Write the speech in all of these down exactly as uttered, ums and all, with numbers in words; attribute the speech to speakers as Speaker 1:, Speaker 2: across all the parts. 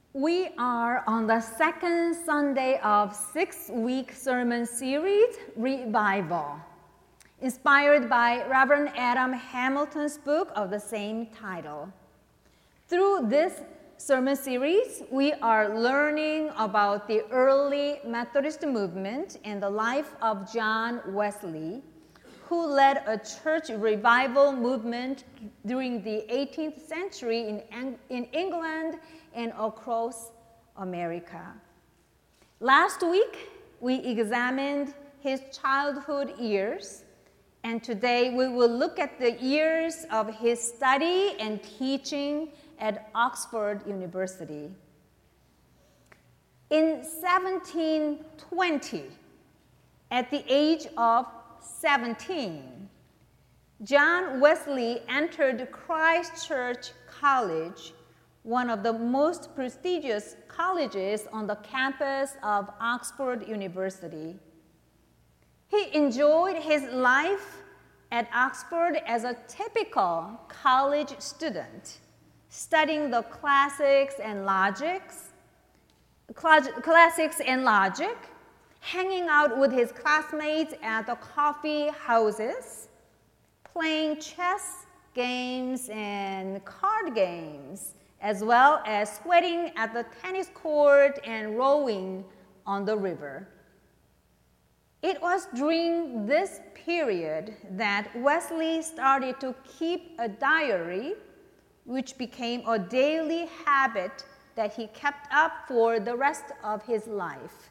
Speaker 1: We are on the second Sunday of six-week sermon series, Revival, inspired by Reverend Adam Hamilton's book of the same title. Through this sermon series, we are learning about the early Methodist movement and the life of John Wesley, who led a church revival movement during the eighteenth century in, in England and across America. Last week, we examined his childhood years, and today we will look at the years of his study and teaching at Oxford University. In seventeen twenty, at the age of seventeen, John Wesley entered Christ Church College, one of the most prestigious colleges on the campus of Oxford University. He enjoyed his life at Oxford as a typical college student, studying the classics and logics, classics and logic, hanging out with his classmates at the coffee houses, playing chess games and card games, as well as sweating at the tennis court and rowing on the river. It was during this period that Wesley started to keep a diary, which became a daily habit that he kept up for the rest of his life.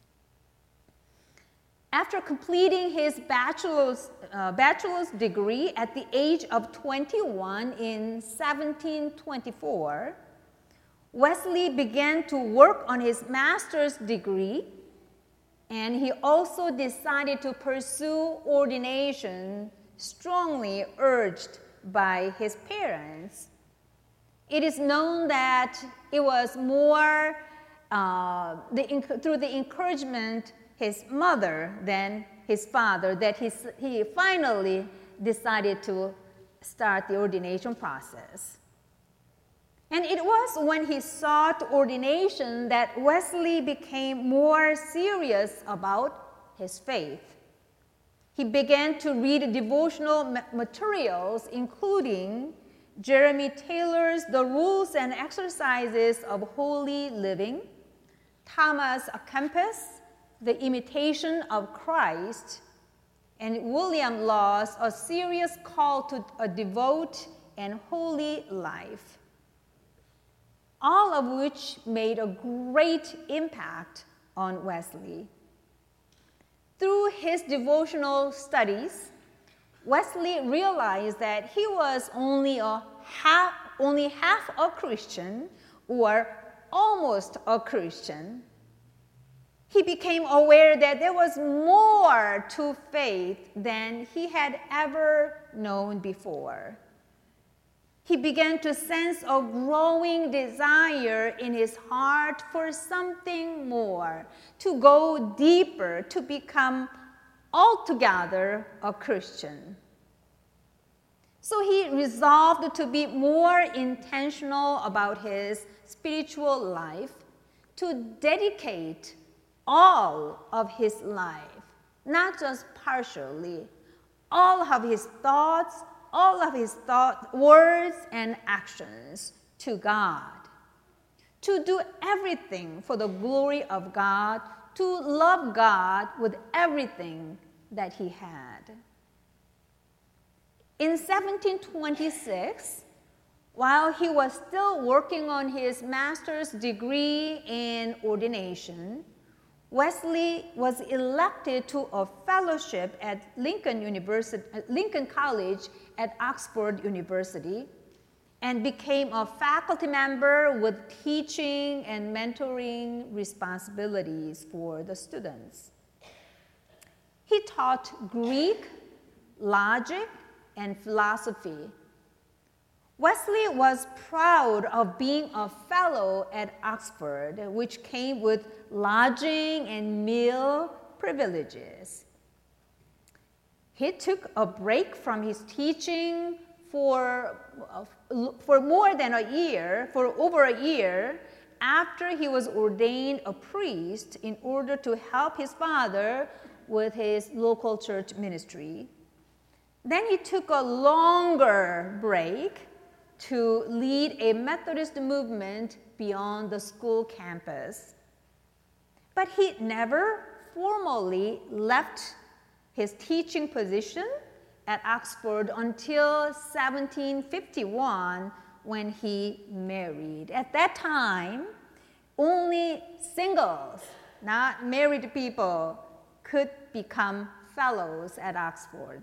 Speaker 1: After completing his bachelor's, uh, bachelor's degree at the age of twenty-one in seventeen twenty-four, Wesley began to work on his master's degree, and he also decided to pursue ordination, strongly urged by his parents. It is known that it was more uh, the, through the encouragement his mother than his father that he, he finally decided to start the ordination process. And it was when he sought ordination that Wesley became more serious about his faith. He began to read devotional materials, including Jeremy Taylor's The Rules and Exercises of Holy Living, Thomas à Kempis' The Imitation of Christ, and William Law's A Serious Call to a Devout and Holy Life, all of which made a great impact on Wesley. Through his devotional studies, Wesley realized that he was only, a half, only half a Christian, or almost a Christian. He became aware that there was more to faith than he had ever known before. He began to sense a growing desire in his heart for something more, to go deeper, to become altogether a Christian. So he resolved to be more intentional about his spiritual life, to dedicate all of his life, not just partially, all of his thoughts, all of his thought, words and actions to God, to do everything for the glory of God, to love God with everything that he had. In seventeen twenty-six, while he was still working on his master's degree in ordination, Wesley was elected to a fellowship at Lincoln University, Lincoln College at Oxford University, and became a faculty member with teaching and mentoring responsibilities for the students. He taught Greek, logic, and philosophy. Wesley was proud of being a fellow at Oxford, which came with lodging and meal privileges. He took a break from his teaching for, uh, for more than a year, for over a year, after he was ordained a priest in order to help his father with his local church ministry. Then he took a longer break to lead a Methodist movement beyond the school campus. But he never formally left his teaching position at Oxford until seventeen fifty-one, when he married. At that time, only singles, not married people, could become fellows at Oxford.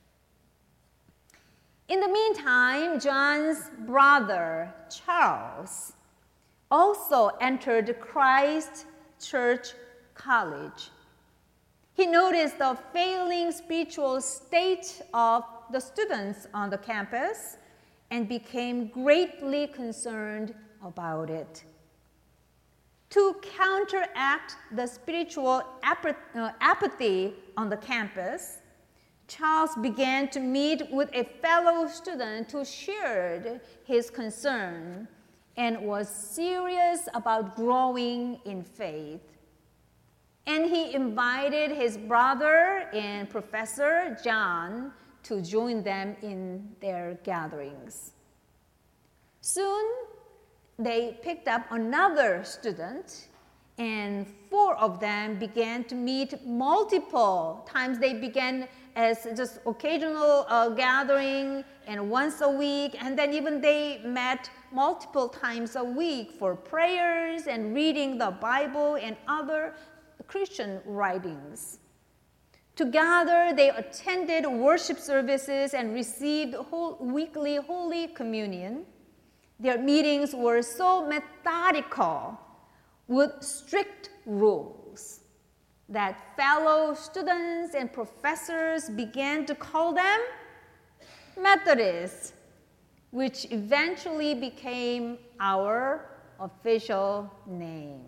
Speaker 1: In the meantime, John's brother, Charles, also entered Christ Church College. He noticed the failing spiritual state of the students on the campus and became greatly concerned about it. To counteract the spiritual apathy on the campus, Charles began to meet with a fellow student who shared his concern and was serious about growing in faith. And he invited his brother and Professor John to join them in their gatherings. Soon, they picked up another student, and four of them began to meet multiple times. They began as just occasional uh, gathering and once a week, and then even they met multiple times a week for prayers and reading the Bible and other Christian writings. Together, they attended worship services and received whole, weekly Holy Communion. Their meetings were so methodical with strict rules that fellow students and professors began to call them Methodists, which eventually became our official name.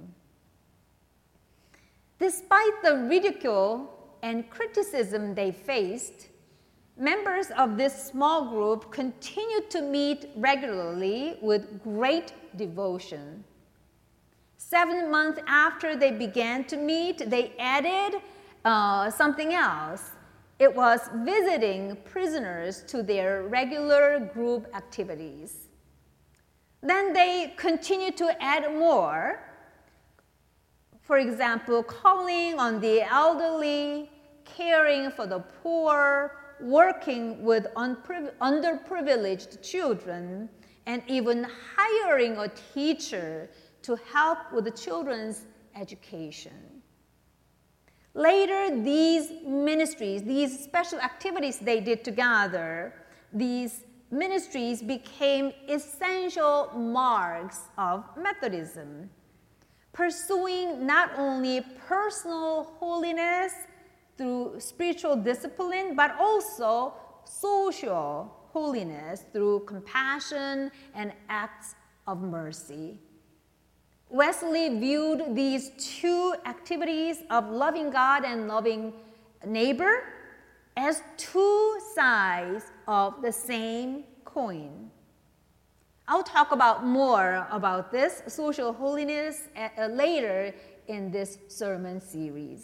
Speaker 1: Despite the ridicule and criticism they faced, members of this small group continued to meet regularly with great devotion. Seven months after they began to meet, they added uh, something else. It was visiting prisoners to their regular group activities. Then they continued to add more. For example, calling on the elderly, caring for the poor, working with underprivileged children, and even hiring a teacher to help with the children's education. Later, these ministries, these special activities they did together, these ministries became essential marks of Methodism, pursuing not only personal holiness through spiritual discipline, but also social holiness through compassion and acts of mercy. Wesley viewed these two activities of loving God and loving neighbor as two sides of the same coin. I'll talk about more about this social holiness uh, later in this sermon series.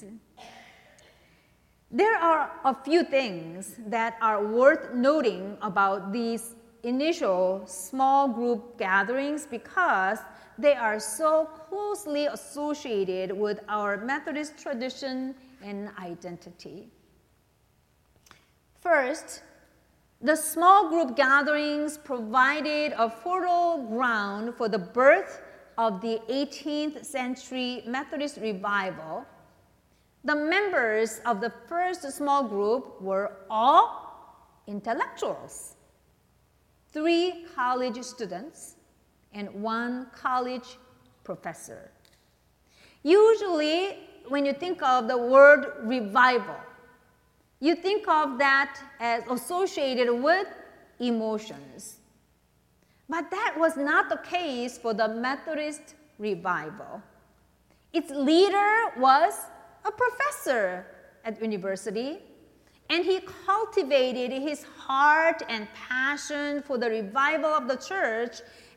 Speaker 1: There are a few things that are worth noting about these initial small group gatherings because they are so closely associated with our Methodist tradition and identity. First, the small group gatherings provided a fertile ground for the birth of the eighteenth century Methodist revival. The members of the first small group were all intellectuals, three college students, and one college professor. Usually, when you think of the word revival, you think of that as associated with emotions. But that was not the case for the Methodist revival. Its leader was a professor at university, and he cultivated his heart and passion for the revival of the church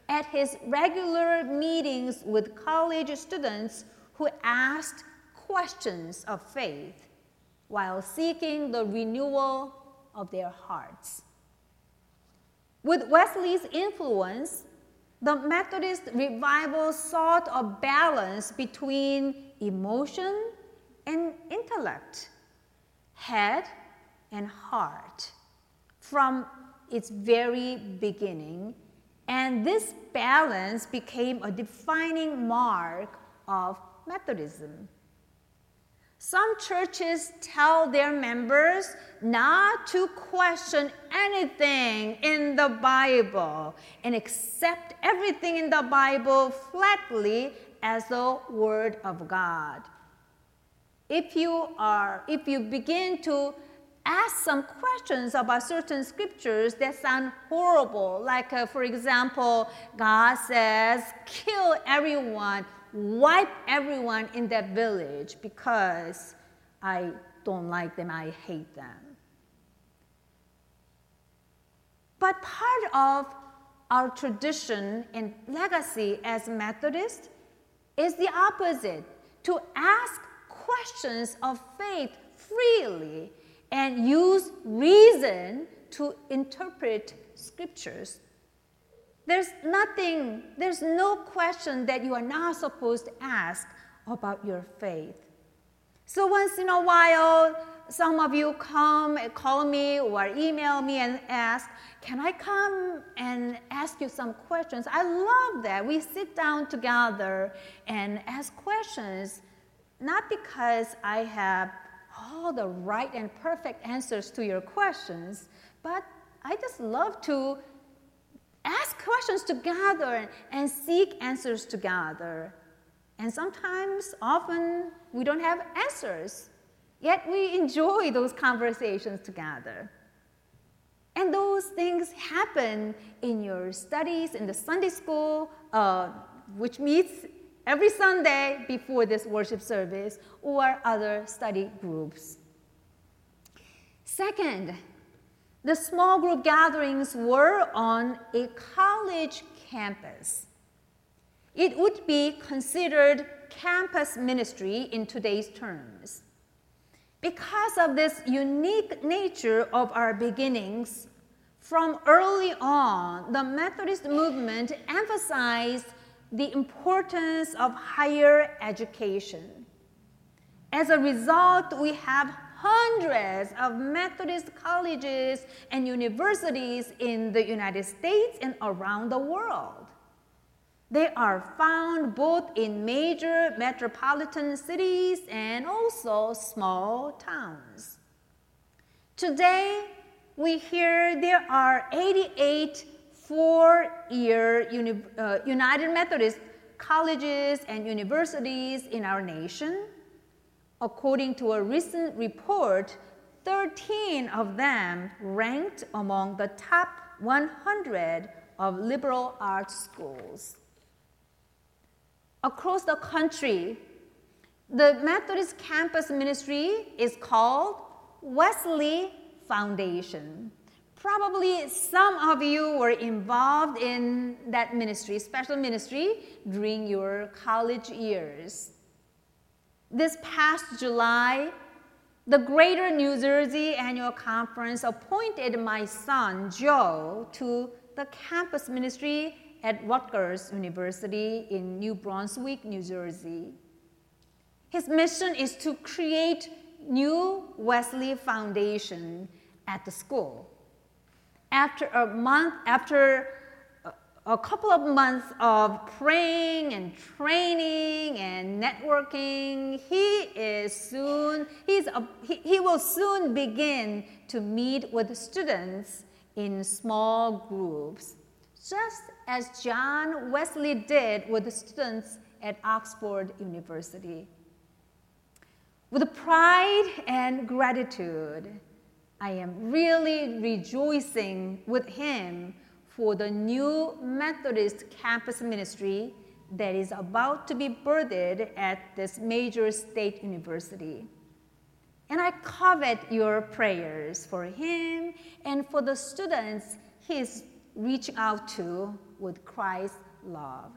Speaker 1: at his regular meetings with college students who asked questions of faith while seeking the renewal of their hearts. With Wesley's influence, the Methodist revival sought a balance between emotion and intellect, head and heart, from its very beginning, and this balance became a defining mark of Methodism. Some churches tell their members not to question anything in the Bible and accept everything in the Bible flatly as the Word of God. If you are, if you begin to ask some questions about certain scriptures that sound horrible, like uh, for example, God says, kill everyone, wipe everyone in that village because I don't like them, I hate them. But part of our tradition and legacy as Methodists is the opposite, to ask questions of faith freely and use reason to interpret scriptures. There's nothing, there's no question that you are not supposed to ask about your faith. So once in a while, some of you come and call me or email me and ask, can I come and ask you some questions? I love that. We sit down together and ask questions, not because I have all the right and perfect answers to your questions, but I just love to ask questions together and seek answers together. And sometimes, often, we don't have answers, yet we enjoy those conversations together. And those things happen in your studies in the Sunday school, uh, which meets every Sunday before this worship service, or other study groups. Second, the small group gatherings were on a college campus. It would be considered campus ministry in today's terms. Because of this unique nature of our beginnings, from early on, the Methodist movement emphasized the importance of higher education. As a result, we have hundreds of Methodist colleges and universities in the United States and around the world. They are found both in major metropolitan cities and also small towns. Today, we hear there are eighty-eight four-year uni uh, United Methodist colleges and universities in our nation. According to a recent report, thirteen of them ranked among the top one hundred of liberal arts schools. Across the country, the Methodist campus ministry is called Wesley Foundation. Probably some of you were involved in that ministry, special ministry, during your college years. This past July, the Greater New Jersey Annual Conference appointed my son, Joe, to the campus ministry at Rutgers University in New Brunswick, New Jersey. His mission is to create new Wesley Foundation at the school. After a month, after a couple of months of praying and training and networking, he is soon, he's a, he, he will soon begin to meet with students in small groups, just as John Wesley did with the students at Oxford University. With pride and gratitude, I am really rejoicing with him for the new Methodist campus ministry that is about to be birthed at this major state university. And I covet your prayers for him and for the students he is reaching out to with Christ's love.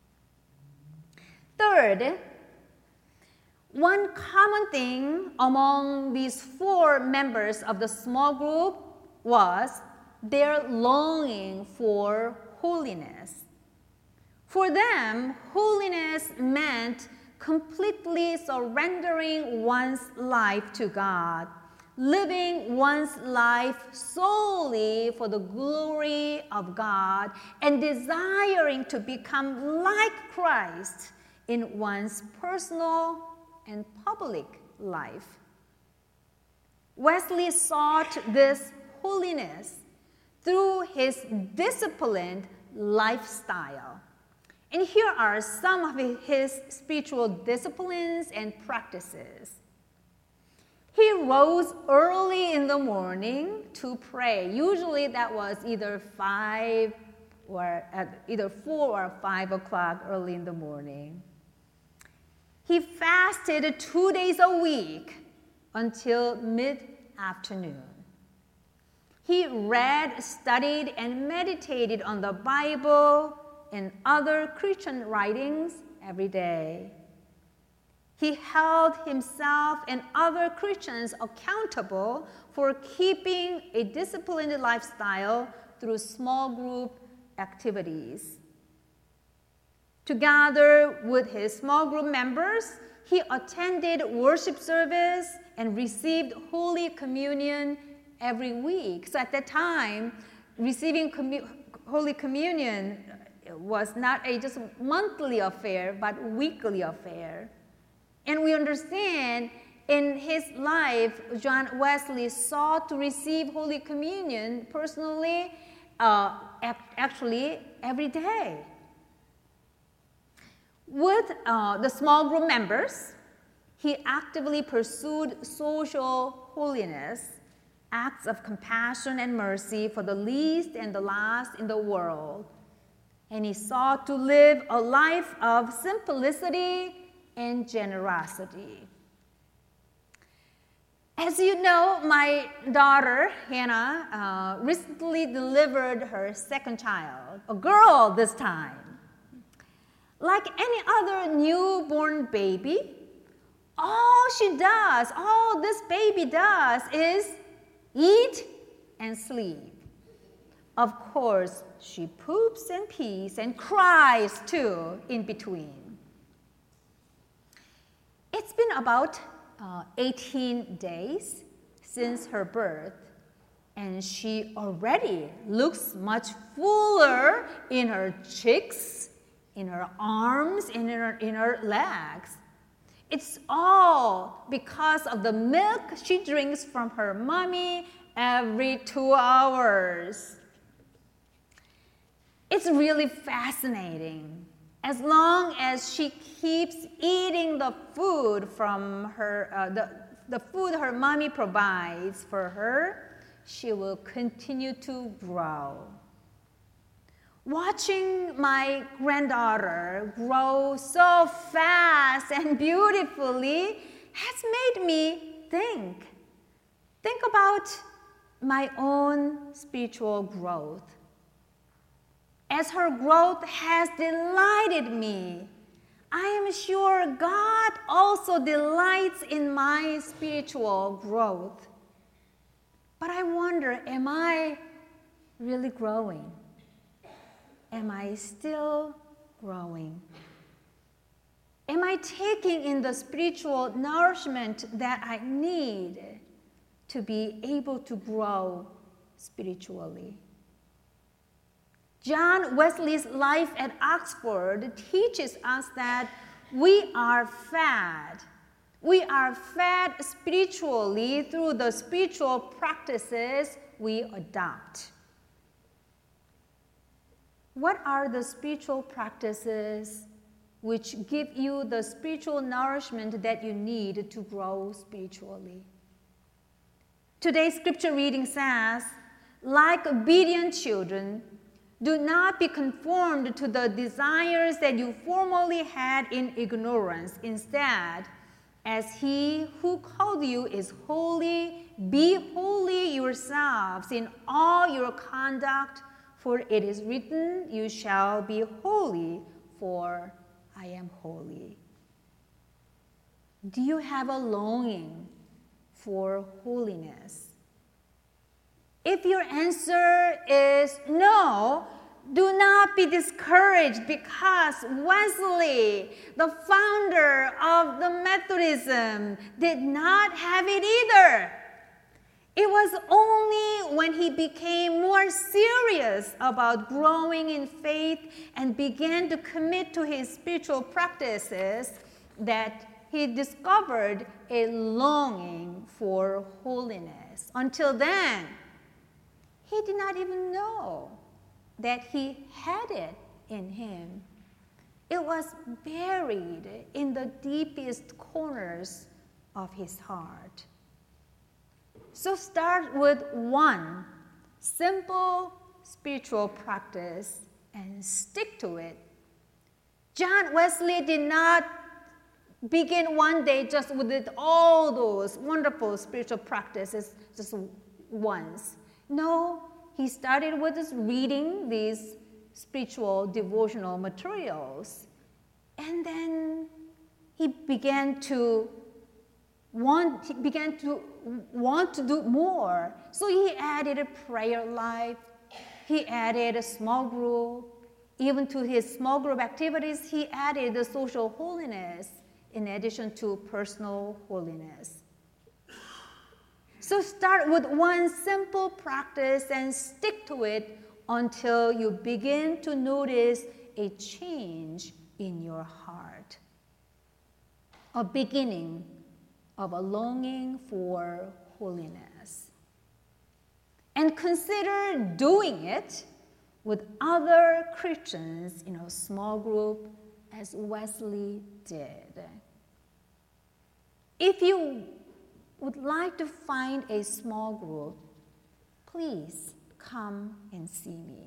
Speaker 1: Third, one common thing among these four members of the small group was their longing for holiness. For them, holiness meant completely surrendering one's life to God, living one's life solely for the glory of God, and desiring to become like Christ in one's personal and public life. Wesley sought this holiness through his disciplined lifestyle. And here are some of his spiritual disciplines and practices. He rose early in the morning to pray. Usually that was either five or at either four or five o'clock early in the morning. He fasted two days a week until mid-afternoon. He read, studied, and meditated on the Bible and other Christian writings every day. He held himself and other Christians accountable for keeping a disciplined lifestyle through small group activities. Together with his small group members, he attended worship service and received Holy Communion every week. So at that time, receiving commu- Holy Communion was not a just monthly affair, but weekly affair. And we understand in his life, John Wesley sought to receive Holy Communion personally, uh, actually every day. With uh, the small group members, he actively pursued social holiness, acts of compassion and mercy for the least and the last in the world. And he sought to live a life of simplicity and generosity. As you know, my daughter, Hannah, uh, recently delivered her second child, a girl this time. Like any other newborn baby, all she does, all this baby does is eat and sleep. Of course, she poops and pees and cries too in between. It's been about uh, eighteen days since her birth, and she already looks much fuller in her cheeks, in her arms, in her, in her legs. It's all because of the milk she drinks from her mommy every two hours. It's really fascinating. As long as she keeps eating the food from her, uh, the, the food her mommy provides for her, she will continue to grow. Watching my granddaughter grow so fast and beautifully has made me think. Think about my own spiritual growth. As her growth has delighted me, I am sure God also delights in my spiritual growth. But I wonder, am I really growing? Am I still growing? Am I taking in the spiritual nourishment that I need to be able to grow spiritually? John Wesley's life at Oxford teaches us that we are fed. We are fed spiritually through the spiritual practices we adopt. What are the spiritual practices which give you the spiritual nourishment that you need to grow spiritually? Today's scripture reading says, like obedient children, do not be conformed to the desires that you formerly had in ignorance. Instead, as he who called you is holy, be holy yourselves in all your conduct, For it is written, you shall be holy, for I am holy. Do you have a longing for holiness? If your answer is no, do not be discouraged, because Wesley, the founder of the Methodism, did not have it either. It was only when he became more serious about growing in faith and began to commit to his spiritual practices that he discovered a longing for holiness. Until then, he did not even know that he had it in him. It was buried in the deepest corners of his heart. So start with one simple spiritual practice and stick to it. John Wesley did not begin one day just with all those wonderful spiritual practices just once. No, he started with just reading these spiritual devotional materials. And then he began to want, he began to want to do more. So he added a prayer life. He added a small group. Even to his small group activities, he added the social holiness in addition to personal holiness. So start with one simple practice and stick to it until you begin to notice a change in your heart. A beginning of a longing for holiness. And consider doing it with other Christians in a small group as Wesley did. If you would like to find a small group, please come and see me.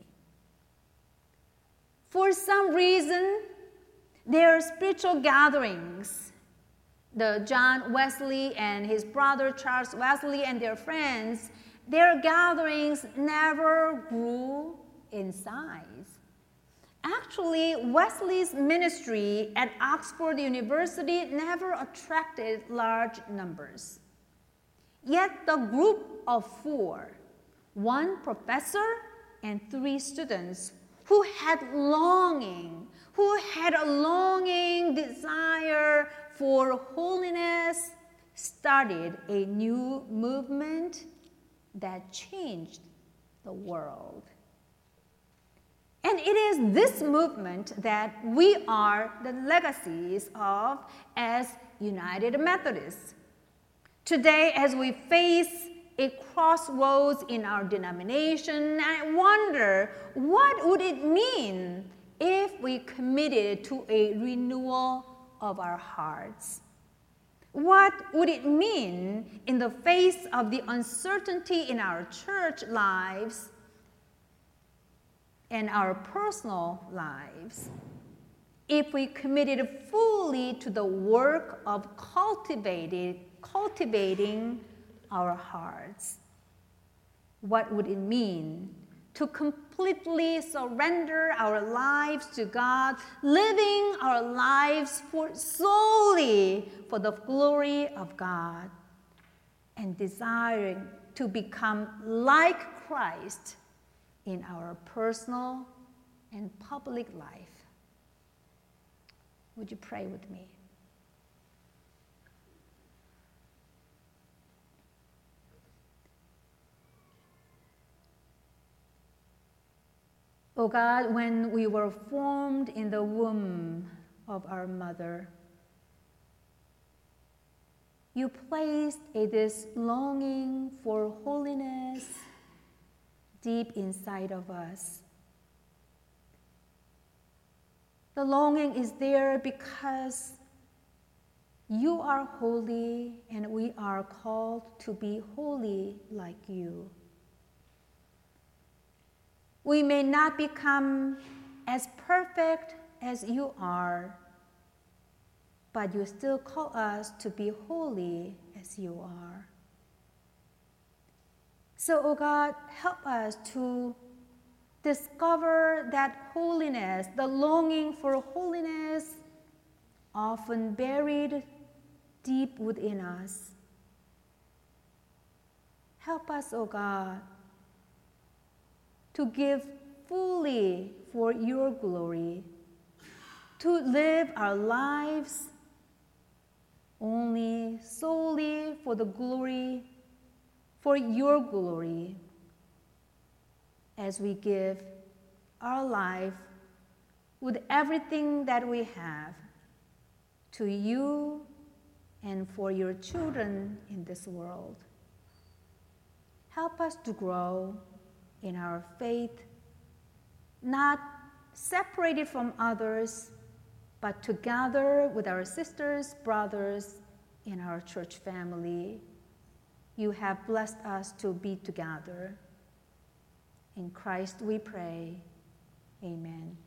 Speaker 1: For some reason, there are spiritual gatherings. The John Wesley and his brother Charles Wesley and their friends, their gatherings never grew in size. Actually, Wesley's ministry at Oxford University never attracted large numbers. Yet the group of four, one professor and three students who had longing, who had a longing desire for holiness, started a new movement that changed the world. And it is this movement that we are the legacies of as United Methodists. Today, as we face a crossroads in our denomination, I wonder, what would it mean if we committed to a renewal of our hearts? What would it mean in the face of the uncertainty in our church lives and our personal lives if we committed fully to the work of cultivating, cultivating our hearts? What would it mean to completely surrender our lives to God, living our lives for solely for the glory of God, and desiring to become like Christ in our personal and public life? Would you pray with me? Oh God, when we were formed in the womb of our mother, you placed a, this longing for holiness deep inside of us. The longing is there because you are holy and we are called to be holy like you. We may not become as perfect as you are, but you still call us to be holy as you are. So, oh God, help us to discover that holiness, the longing for holiness, often buried deep within us. Help us, O God, to give fully for your glory, to live our lives only solely for the glory, for your glory, as we give our life with everything that we have to you and for your children in this world. Help us to grow in our faith, not separated from others, but together with our sisters, brothers in our church family. You have blessed us to be together. In Christ we pray. Amen.